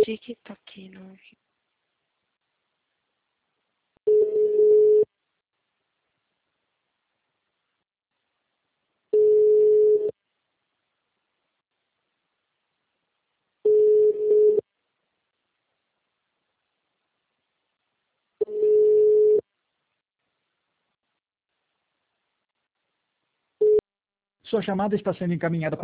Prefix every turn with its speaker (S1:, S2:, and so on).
S1: TikTok, não.
S2: Sua chamada está sendo encaminhada para